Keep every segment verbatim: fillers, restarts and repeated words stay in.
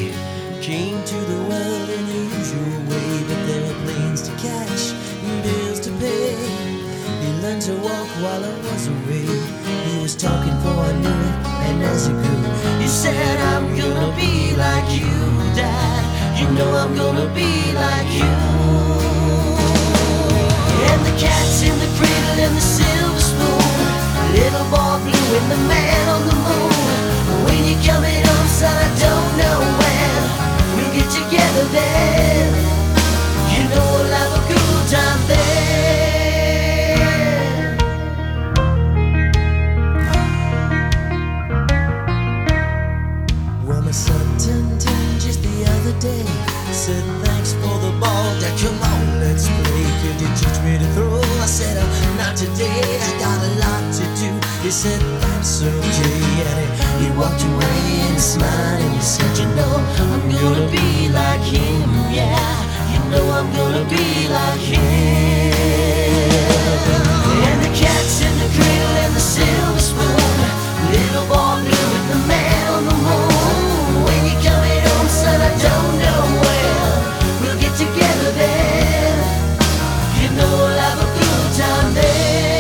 Came to the world in the usual way, but there were planes to catch and bills to pay. He learned to walk while I was away. He was talking for I knew it, and as he grew, he said, I'm gonna be like you, Dad. You know I'm gonna be like you. And the cat's in the cradle and the silver spoon, little boy blue and the man on the moon. When you're coming home, son, I don't know when we'll get together then. You know we'll have a good time then. Well, my son turned ten just the other day. Said thanks for the ball, Dad, come on, let's play. Could you teach me to throw? I said, oh, not today, I got a lot to do. He said, that's okay, and he, he walked away and smiled and he said, you know, I'm gonna be like him, yeah. You know I'm gonna be like him. And the cat's in the cradle and the silver spoon, little boy blue and the man on the moon. When you're coming home, son, I don't know when we'll get together then. You know we'll have a good time then.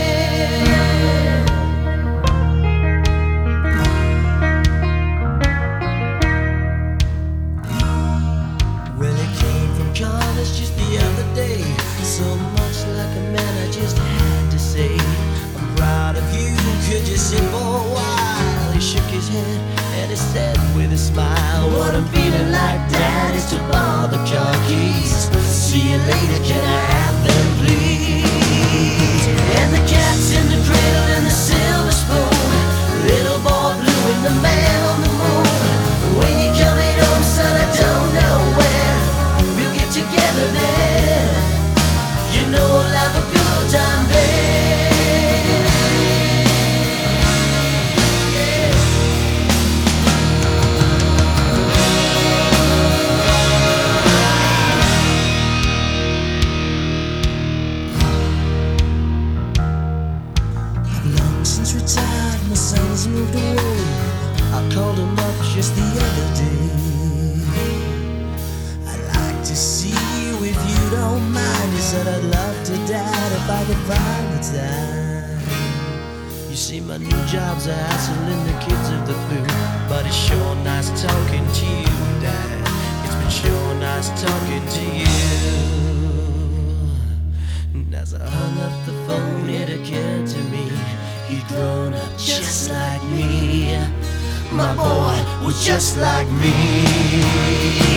Well, he came from college just the other day. So much like a man, I just had to say, I'm proud of you, could you sit for a while? He shook his head and he said with a smile, what I'm feeling like, Dad, is to borrow the car keys. See you later, can I have them, please? And the cat's in the cradle and the silver spoon, little boy blue and the man on the moon. When you're coming home, son, I don't know when we'll get together then. You know we'll have a good time then. Since retired, my son's moved away. I called him up just the other day. I'd like to see you if you don't mind. He said, I'd love to, Dad, if I could find the time. You see, my new job's a hassle and the kids are the blue, but it's sure nice talking to you, Dad. It's been sure nice talking to you. And as I hung up the phone, it occurred to me, he'd grown up just like me. My boy was just like me.